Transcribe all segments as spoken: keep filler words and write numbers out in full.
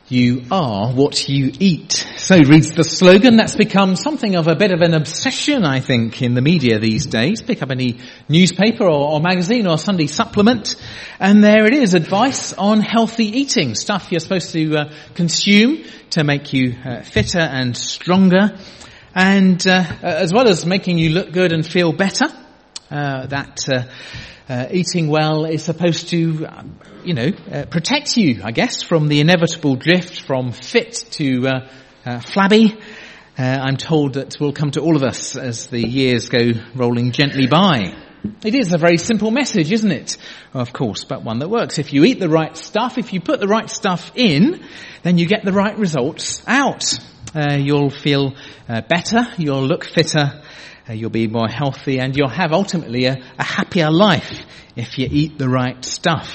You are what you eat. So reads the slogan. That's become something of a bit of an obsession, I think, in the media these days. Pick up any newspaper or, or magazine or Sunday supplement, and there it is, advice on healthy eating. Stuff you're supposed to uh, consume to make you uh, fitter and stronger, and uh, as well as making you look good and feel better. Uh, that uh, uh, eating well is supposed to, uh, you know, uh, protect you, I guess, from the inevitable drift from fit to uh, uh, flabby. Uh, I'm told that will come to all of us as the years go rolling gently by. It is a very simple message, isn't it? Of course, but one that works. If you eat the right stuff, if you put the right stuff in, then you get the right results out. Uh, you'll feel uh, better, you'll look fitter, Uh, you'll be more healthy, and you'll have ultimately a, a happier life if you eat the right stuff.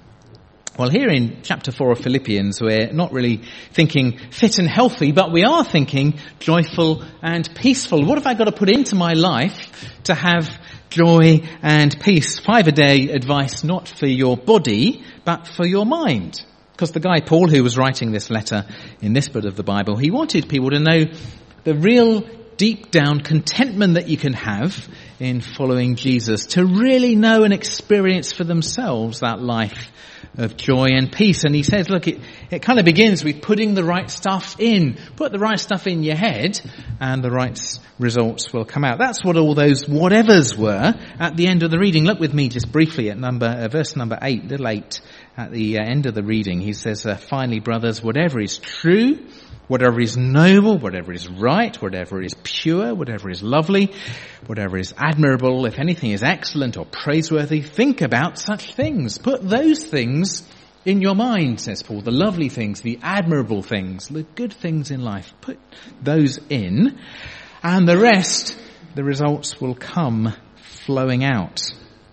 Well, here in chapter four of Philippians, we're not really thinking fit and healthy, but we are thinking joyful and peaceful. What have I got to put into my life to have joy and peace? Five a day advice, not for your body, but for your mind. Because the guy Paul, who was writing this letter in this bit of the Bible, he wanted people to know the real deep down contentment that you can have in following Jesus, to really know and experience for themselves that life of joy and peace. And he says, look, it, it kind of begins with putting the right stuff in. Put the right stuff in your head and the right results will come out. That's what all those whatevers were at the end of the reading. Look with me just briefly at number uh, verse number eight, little eight, at the uh, end of the reading. He says, uh, finally, brothers, whatever is true, whatever is noble, whatever is right, whatever is pure, whatever is lovely, whatever is admirable, if anything is excellent or praiseworthy, think about such things. Put those things in your mind, says Paul, the lovely things, the admirable things, the good things in life. Put those in, and the rest, the results will come flowing out.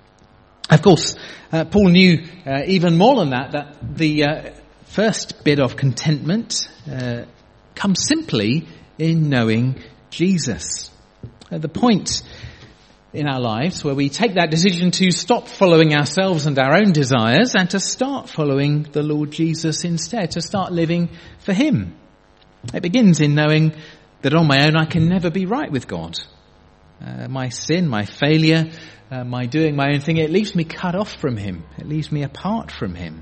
Of course, uh, Paul knew uh, even more than that, that the uh, first bit of contentment uh, comes simply in knowing Jesus. At the point in our lives where we take that decision to stop following ourselves and our own desires and to start following the Lord Jesus instead, to start living for him. It begins in knowing that on my own I can never be right with God. Uh, my sin, my failure, uh, my doing my own thing, it leaves me cut off from him. It leaves me apart from him.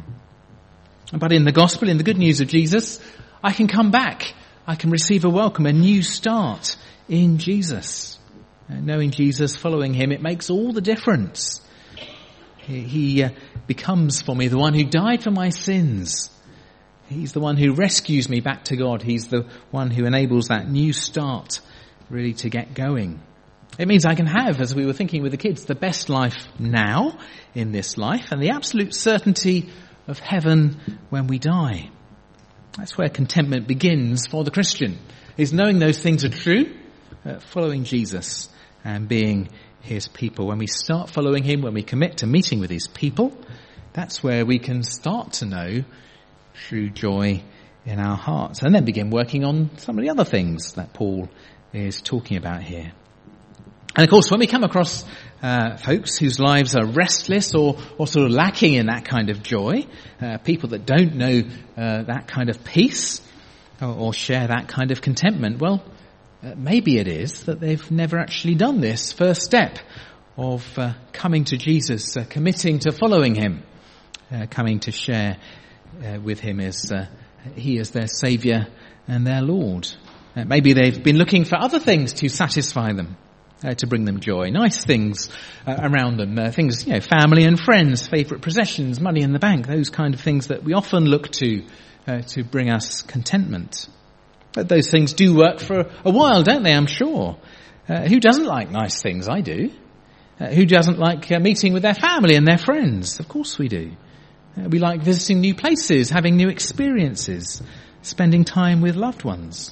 But in the gospel, in the good news of Jesus, I can come back. I can receive a welcome, a new start in Jesus. Uh, knowing Jesus, following him, it makes all the difference. He, he uh, becomes for me the one who died for my sins. He's the one who rescues me back to God. He's the one who enables that new start really to get going. It means I can have, as we were thinking with the kids, the best life now in this life and the absolute certainty of heaven when we die. That's where contentment begins for the Christian, is knowing those things are true, uh, following Jesus and being his people. When we start following him, when we commit to meeting with his people, that's where we can start to know true joy in our hearts and then begin working on some of the other things that Paul is talking about here. And of course, when we come across uh, folks whose lives are restless or, or sort of lacking in that kind of joy, uh, people that don't know uh, that kind of peace or, or share that kind of contentment, well, uh, maybe it is that they've never actually done this first step of uh, coming to Jesus, uh, committing to following him, uh, coming to share uh, with him as uh, he is their Saviour and their Lord. Uh, maybe they've been looking for other things to satisfy them. Uh, to bring them joy, nice things uh, around them, uh, things, you know, family and friends, favourite possessions, money in the bank, those kind of things that we often look to uh, to bring us contentment. But those things do work for a while, don't they, I'm sure. Uh, who doesn't like nice things? I do. Uh, who doesn't like uh, meeting with their family and their friends? Of course we do. Uh, we like visiting new places, having new experiences, spending time with loved ones.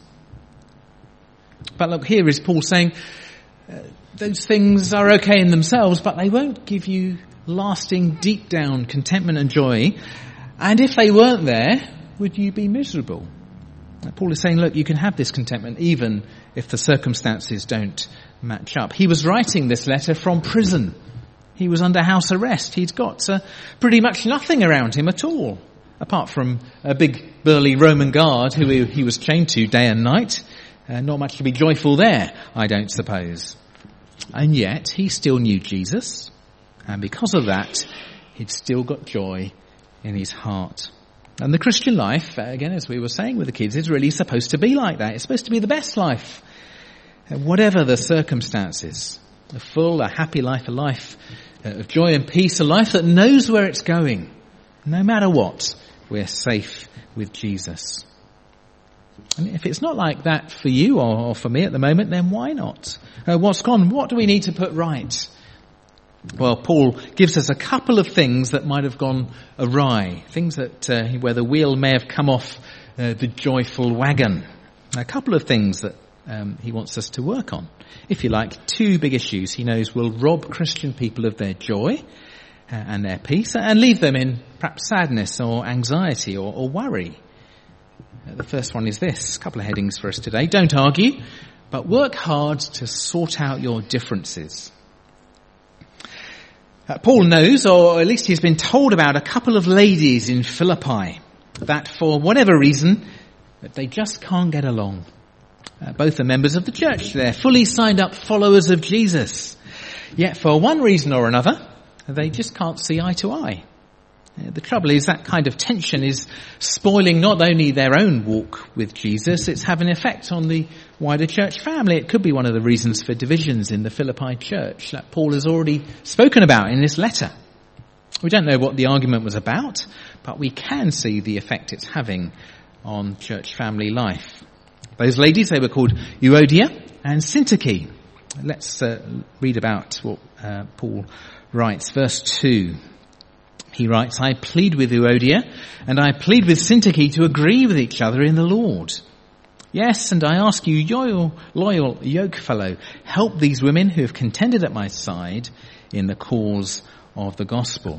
But look, here is Paul saying, Uh, those things are okay in themselves, but they won't give you lasting, deep down contentment and joy. And if they weren't there, would you be miserable? Uh, Paul is saying, look, you can have this contentment even if the circumstances don't match up. He was writing this letter from prison. He was under house arrest. He'd got uh, pretty much nothing around him at all, apart from a big burly Roman guard who he, he was chained to day and night. Uh, not much to be joyful there, I don't suppose. And yet, he still knew Jesus, and because of that, he'd still got joy in his heart. And the Christian life, again, as we were saying with the kids, is really supposed to be like that. It's supposed to be the best life, whatever the circumstances. A full, a happy life, a life of joy and peace, a life that knows where it's going. No matter what, we're safe with Jesus. And if it's not like that for you or, or for me at the moment, then why not? Uh, what's gone? What do we need to put right? Well, Paul gives us a couple of things that might have gone awry, things that uh, where the wheel may have come off uh, the joyful wagon. A couple of things that um, he wants us to work on. If you like, two big issues he knows will rob Christian people of their joy uh, and their peace and leave them in perhaps sadness or anxiety or, or worry. Uh, the first one is this, a couple of headings for us today. Don't argue, but work hard to sort out your differences. Uh, Paul knows, or at least he's been told about a couple of ladies in Philippi that for whatever reason, that they just can't get along. Uh, both are members of the church. They're fully signed up followers of Jesus. Yet for one reason or another, they just can't see eye to eye. Uh, the trouble is that kind of tension is spoiling not only their own walk with Jesus, it's having an effect on the wider church family. It could be one of the reasons for divisions in the Philippi church that Paul has already spoken about in this letter. We don't know what the argument was about, but we can see the effect it's having on church family life. Those ladies, they were called Euodia and Syntyche. Let's uh, read about what uh, Paul writes. Verse two. He writes, I plead with Euodia and I plead with Syntyche to agree with each other in the Lord. Yes, and I ask you, loyal, loyal yokefellow, help these women who have contended at my side in the cause of the gospel.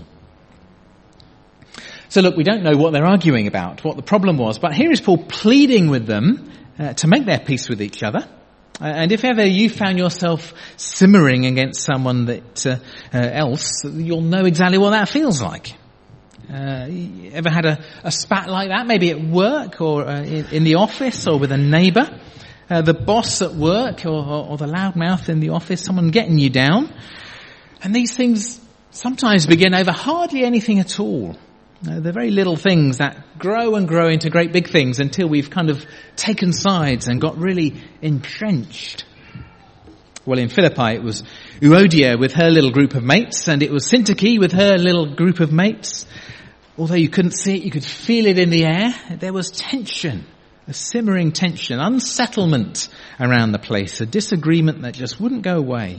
So look, we don't know what they're arguing about, what the problem was, but here is Paul pleading with them uh, to make their peace with each other. Uh, and if ever you found yourself simmering against someone that uh, uh, else, you'll know exactly what that feels like. Uh, you ever had a, a spat like that, maybe at work or uh, in, in the office or with a neighbour? Uh, the boss at work or, or, or the loudmouth in the office, someone getting you down. And these things sometimes begin over hardly anything at all. Uh, they're very little things that grow and grow into great big things until we've kind of taken sides and got really entrenched. Well, in Philippi it was Euodia with her little group of mates, and it was Syntyche with her little group of mates. Although you couldn't see it, you could feel it in the air. There was tension, a simmering tension, unsettlement around the place, a disagreement that just wouldn't go away.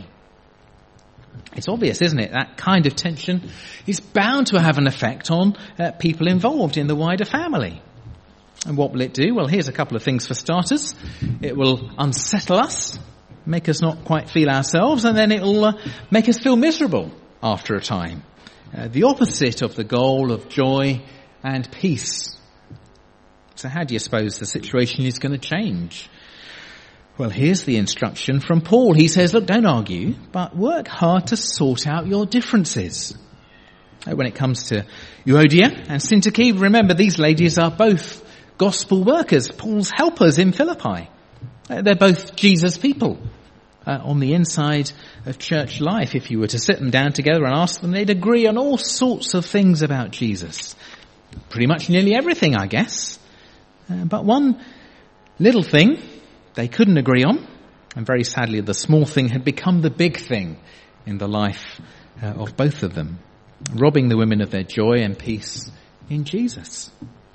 It's obvious, isn't it? That kind of tension is bound to have an effect on uh, people involved in the wider family. And what will it do? Well, here's a couple of things for starters. It will unsettle us, make us not quite feel ourselves, and then it will uh, make us feel miserable after a time. Uh, the opposite of the goal of joy and peace. So how do you suppose the situation is going to change? Well, here's the instruction from Paul. He says, look, don't argue, but work hard to sort out your differences. When it comes to Euodia and Syntyche, remember these ladies are both gospel workers, Paul's helpers in Philippi. They're both Jesus people uh, on the inside of church life. If you were to sit them down together and ask them, they'd agree on all sorts of things about Jesus. Pretty much nearly everything, I guess. Uh, but one little thing they couldn't agree on, and very sadly the small thing had become the big thing in the life uh, of both of them, robbing the women of their joy and peace in Jesus.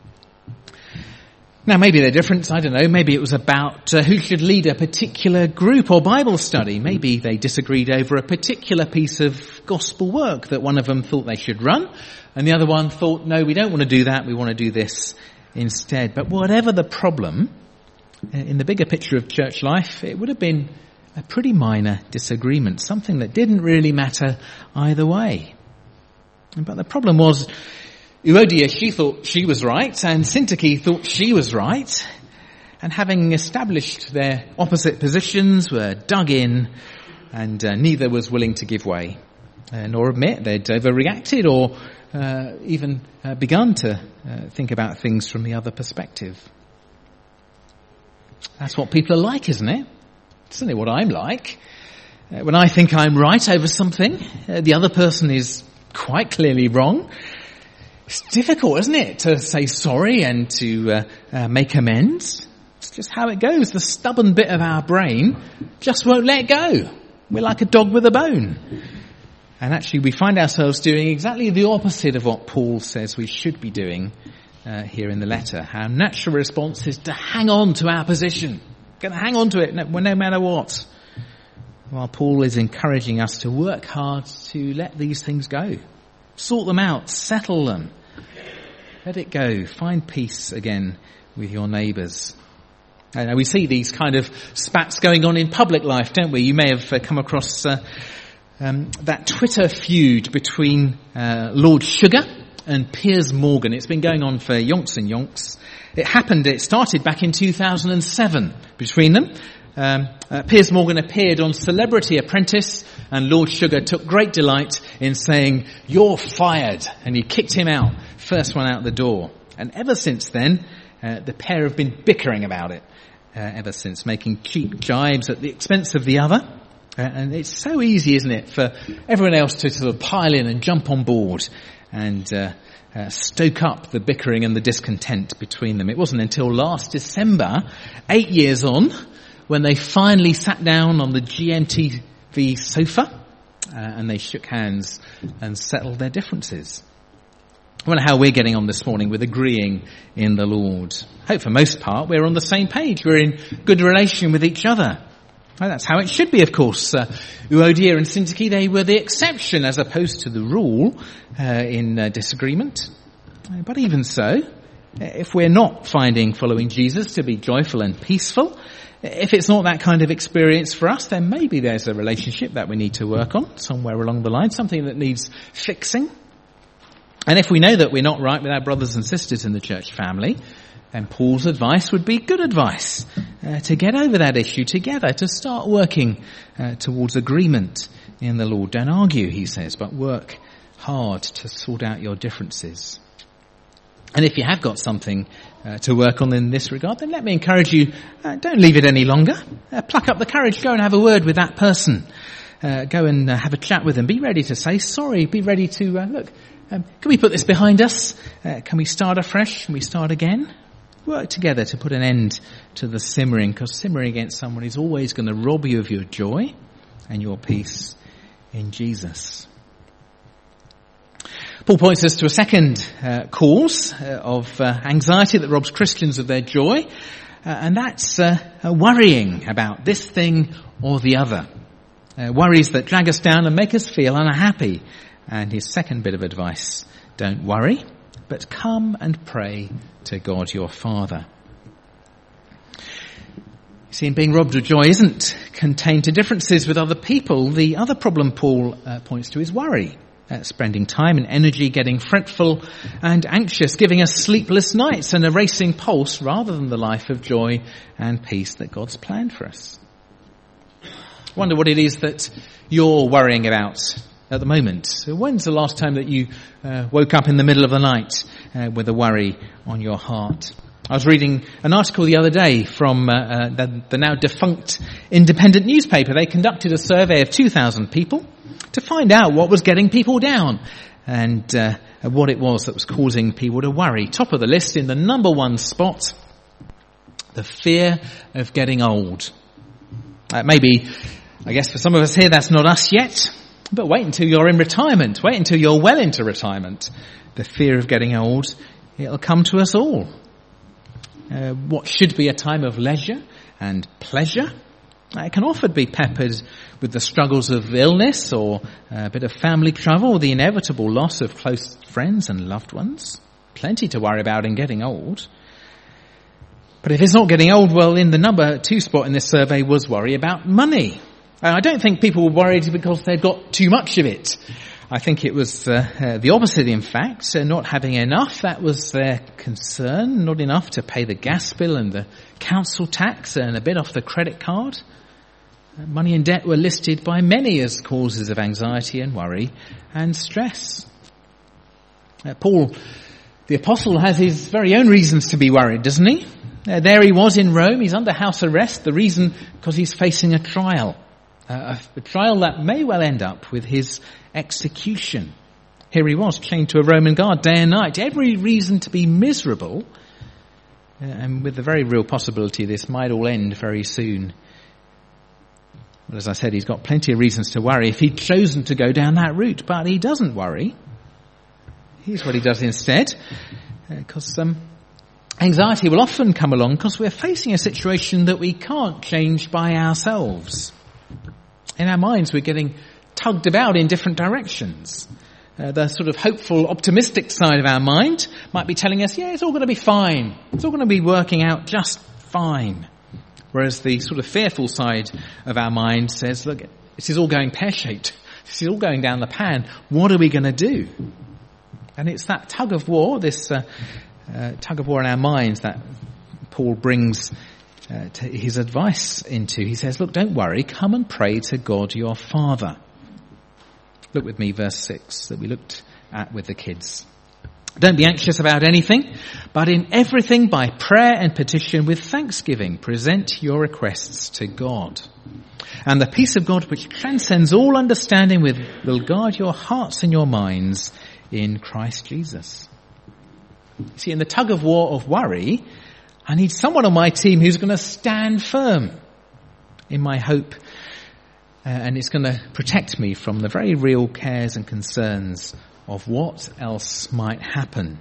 Now maybe their difference, I don't know, maybe it was about uh, who should lead a particular group or Bible study. Maybe they disagreed over a particular piece of gospel work that one of them thought they should run, and the other one thought, no, we don't want to do that, we want to do this instead. But whatever the problem, in the bigger picture of church life, it would have been a pretty minor disagreement, something that didn't really matter either way. But the problem was, Euodia, she thought she was right, and Syntyche thought she was right, and having established their opposite positions, were dug in, and uh, neither was willing to give way. uh, nor admit they'd overreacted or uh, even uh, begun to uh, think about things from the other perspective. That's what people are like, isn't it? It's certainly what I'm like. Uh, when I think I'm right over something, uh, the other person is quite clearly wrong. It's difficult, isn't it, to say sorry and to uh, uh, make amends? It's just how it goes. The stubborn bit of our brain just won't let go. We're like a dog with a bone. And actually we find ourselves doing exactly the opposite of what Paul says we should be doing uh, here in the letter. Our natural response is to hang on to our position. Going to hang on to it no, no matter what. While Paul is encouraging us to work hard to let these things go. Sort them out, settle them. Let it go. Find peace again with your neighbours. And we see these kind of spats going on in public life, don't we? You may have uh, come across uh, um, that Twitter feud between uh, Lord Sugar and Piers Morgan. It's been going on for yonks and yonks. It happened, it started back in two thousand seven between them. Um, uh, Piers Morgan appeared on Celebrity Apprentice and Lord Sugar took great delight in saying, "You're fired," and he kicked him out, first one out the door. And ever since then, uh, the pair have been bickering about it, uh, ever since, making cheap jibes at the expense of the other. Uh, and it's so easy, isn't it, for everyone else to sort of pile in and jump on board and uh, uh, stoke up the bickering and the discontent between them. It wasn't until last December, eight years on, when they finally sat down on the G M T V sofa uh, and they shook hands and settled their differences. I wonder how we're getting on this morning with agreeing in the Lord. I hope for most part we're on the same page. We're in good relation with each other. Well, that's how it should be, of course. Uh, Euodia and Syntyche, they were the exception as opposed to the rule uh, in uh, disagreement. Uh, but even so, if we're not finding following Jesus to be joyful and peaceful, if it's not that kind of experience for us, then maybe there's a relationship that we need to work on somewhere along the line, something that needs fixing. And if we know that we're not right with our brothers and sisters in the church family, then Paul's advice would be good advice uh, to get over that issue together, to start working uh, towards agreement in the Lord. Don't argue, he says, but work hard to sort out your differences. And if you have got something uh, to work on in this regard, then let me encourage you, uh, don't leave it any longer. Uh, pluck up the courage, go and have a word with that person. Uh, go and uh, have a chat with them. Be ready to say sorry. Be ready to, uh, look, um, can we put this behind us? Uh, can we start afresh? Can we start again? Work together to put an end to the simmering, because simmering against someone is always going to rob you of your joy and your peace in Jesus. Paul points us to a second uh, cause uh, of uh, anxiety that robs Christians of their joy, uh, and that's uh, uh, worrying about this thing or the other. Uh, worries that drag us down and make us feel unhappy. And his second bit of advice, don't worry, but come and pray to God your Father. You see, being robbed of joy isn't contained to differences with other people. The other problem Paul uh, points to is worry. Uh, spending time and energy getting fretful and anxious, giving us sleepless nights and a racing pulse rather than the life of joy and peace that God's planned for us. I wonder what it is that you're worrying about at the moment. When's the last time that you uh, woke up in the middle of the night uh, with a worry on your heart? I was reading an article the other day from uh, uh, the, the now defunct Independent newspaper. They conducted a survey of two thousand people to find out what was getting people down and uh, what it was that was causing people to worry. Top of the list, in the number one spot, the fear of getting old. Uh, maybe, I guess for some of us here, that's not us yet, but wait until you're in retirement. Wait until you're well into retirement. The fear of getting old, it'll come to us all. Uh, what should be a time of leisure and pleasure, uh, it can often be peppered with the struggles of illness or a bit of family trouble or the inevitable loss of close friends and loved ones. Plenty to worry about in getting old. But if it's not getting old, well, in the number two spot in this survey was worry about money. And I don't think people were worried because they'd got too much of it. I think it was uh, uh, the opposite, in fact. Uh, not having enough, that was their concern. Not enough to pay the gas bill and the council tax and a bit off the credit card. Money and debt were listed by many as causes of anxiety and worry and stress. Uh, Paul, the apostle, has his very own reasons to be worried, doesn't he? Uh, there he was in Rome. He's under house arrest. The reason, because he's facing a trial. Uh, a trial that may well end up with his execution. Here he was, chained to a Roman guard day and night. Every reason to be miserable. Uh, and with the very real possibility this might all end very soon. But as I said, he's got plenty of reasons to worry if he'd chosen to go down that route. But he doesn't worry. Here's what he does instead. Because uh, um, anxiety will often come along because we're facing a situation that we can't change by ourselves. In our minds, we're getting tugged about in different directions. Uh, the sort of hopeful, optimistic side of our mind might be telling us, yeah, it's all going to be fine. It's all going to be working out just fine. Whereas the sort of fearful side of our mind says, look, this is all going pear-shaped. This is all going down the pan. What are we going to do? And it's that tug of war, this uh, uh, tug of war in our minds that Paul brings uh, to his advice into. He says, look, don't worry. Come and pray to God your Father. Look with me, verse six, that we looked at with the kids. Don't be anxious about anything, but in everything by prayer and petition with thanksgiving, present your requests to God. And the peace of God, which transcends all understanding, with, will guard your hearts and your minds in Christ Jesus. You see, in the tug of war of worry, I need someone on my team who's going to stand firm in my hope. Uh, and it's going to protect me from the very real cares and concerns of what else might happen.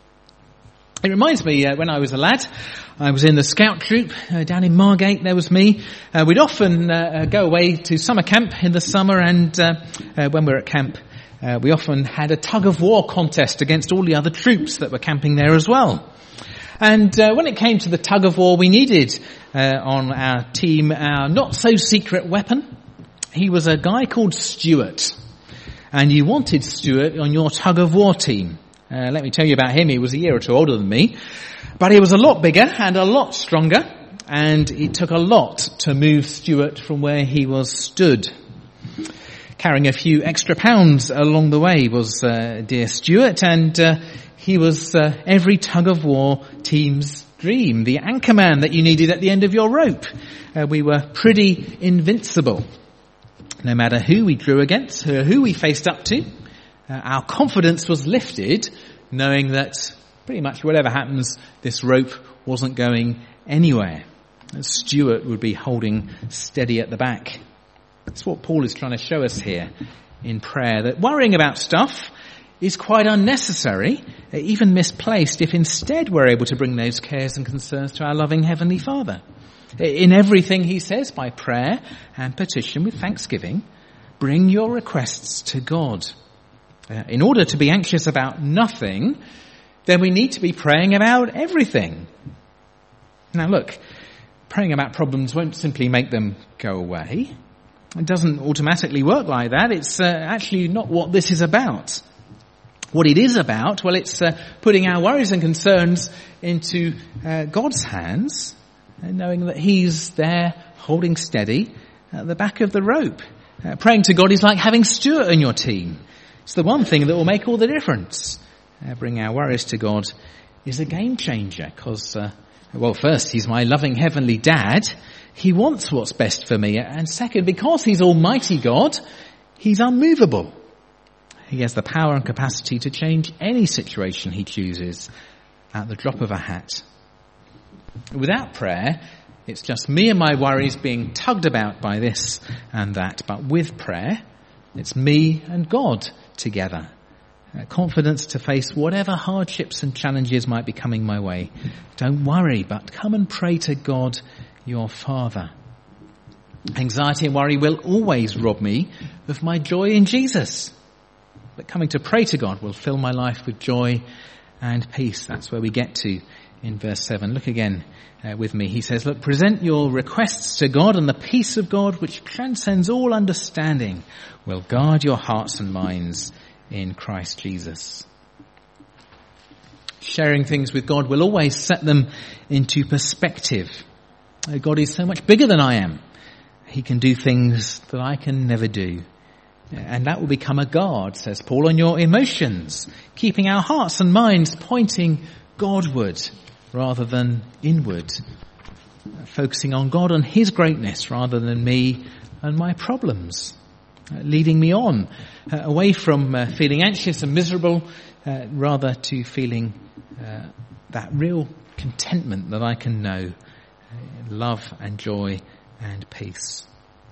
It reminds me, uh, when I was a lad, I was in the scout troop uh, down in Margate. There was me. Uh, we'd often uh, go away to summer camp in the summer, and uh, uh, when we were at camp, uh, we often had a tug-of-war contest against all the other troops that were camping there as well. And uh, when it came to the tug-of-war, we needed uh, on our team our not-so-secret weapon. He was a guy called Stuart, and you wanted Stuart on your tug-of-war team. Uh, let me tell you about him. He was a year or two older than me, but he was a lot bigger and a lot stronger, and it took a lot to move Stuart from where he was stood. Carrying a few extra pounds along the way was uh, dear Stuart, and uh, he was uh, every tug-of-war team's dream, the anchor man that you needed at the end of your rope. Uh, we were pretty invincible. No matter who we drew against, or who we faced up to, uh, our confidence was lifted, knowing that pretty much whatever happens, this rope wasn't going anywhere. And Stuart would be holding steady at the back. That's what Paul is trying to show us here in prayer, that worrying about stuff is quite unnecessary, even misplaced, if instead we're able to bring those cares and concerns to our loving Heavenly Father. In everything, he says, by prayer and petition with thanksgiving, bring your requests to God. Uh, in order to be anxious about nothing, then we need to be praying about everything. Now look, praying about problems won't simply make them go away. It doesn't automatically work like that. It's uh, actually not what this is about. What it is about, well, it's uh, putting our worries and concerns into uh, God's hands, and knowing that he's there holding steady at the back of the rope. Uh, praying to God is like having Stuart on your team. It's the one thing that will make all the difference. Uh, bring our worries to God is a game changer because, uh, well, first, he's my loving heavenly dad. He wants what's best for me. And second, because he's Almighty God, he's unmovable. He has the power and capacity to change any situation he chooses at the drop of a hat. Without prayer, it's just me and my worries being tugged about by this and that. But with prayer, it's me and God together. Uh, confidence to face whatever hardships and challenges might be coming my way. Don't worry, but come and pray to God, your Father. Anxiety and worry will always rob me of my joy in Jesus. But coming to pray to God will fill my life with joy and peace. That's where we get to in verse seven. Look again uh, with me. He says, look, present your requests to God, and the peace of God, which transcends all understanding, will guard your hearts and minds in Christ Jesus. Sharing things with God will always set them into perspective. Uh, God is so much bigger than I am. he can do things that I can never do. And that will become a guard, says Paul, on your emotions, keeping our hearts and minds pointing Godward rather than inward, focusing on God and his greatness rather than me and my problems, leading me on uh, away from uh, feeling anxious and miserable, uh, rather to feeling uh, that real contentment that I can know, uh, love and joy and peace.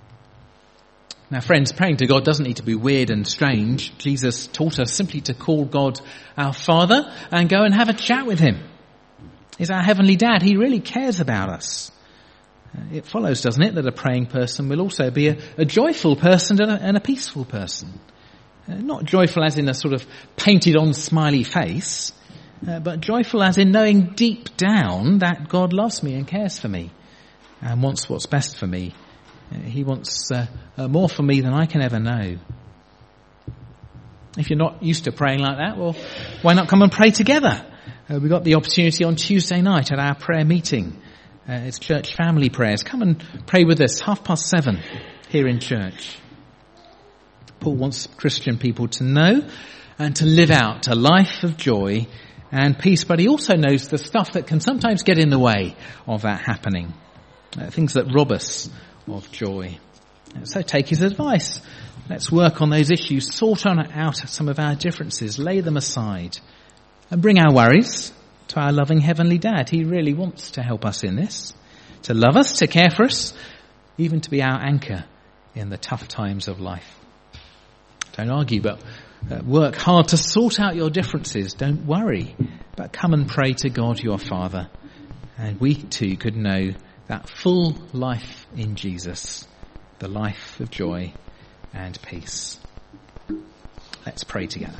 Now, friends, praying to God doesn't need to be weird and strange. Jesus taught us simply to call God our Father and go and have a chat with him. He's our heavenly Dad. He really cares about us. It follows, doesn't it, that a praying person will also be a, a joyful person and a, and a peaceful person. Uh, not joyful as in a sort of painted-on smiley face, uh, but joyful as in knowing deep down that God loves me and cares for me and wants what's best for me. Uh, he wants uh, uh, more for me than I can ever know. If you're not used to praying like that, well, why not come and pray together? Uh, we got the opportunity on Tuesday night at our prayer meeting. Uh, it's church family prayers. Come and pray with us, half past seven, here in church. Paul wants Christian people to know and to live out a life of joy and peace, but he also knows the stuff that can sometimes get in the way of that happening, uh, things that rob us of joy. So take his advice. Let's work on those issues, sort out some of our differences, lay them aside, and bring our worries to our loving heavenly Dad. He really wants to help us in this, to love us, to care for us, even to be our anchor in the tough times of life. Don't argue, but uh, work hard to sort out your differences. Don't worry, but come and pray to God your Father. And we too could know that full life in Jesus, the life of joy and peace. Let's pray together.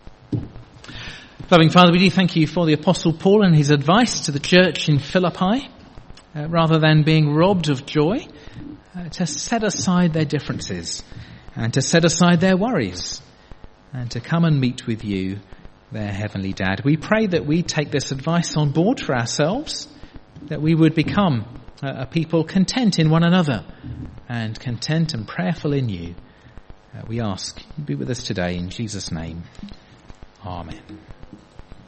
Loving Father, we do thank you for the Apostle Paul and his advice to the church in Philippi, uh, rather than being robbed of joy, uh, to set aside their differences and to set aside their worries and to come and meet with you, their heavenly Dad. We pray that we take this advice on board for ourselves, that we would become a people content in one another and content and prayerful in you. Uh, we ask you be with us today in Jesus' name. Amen.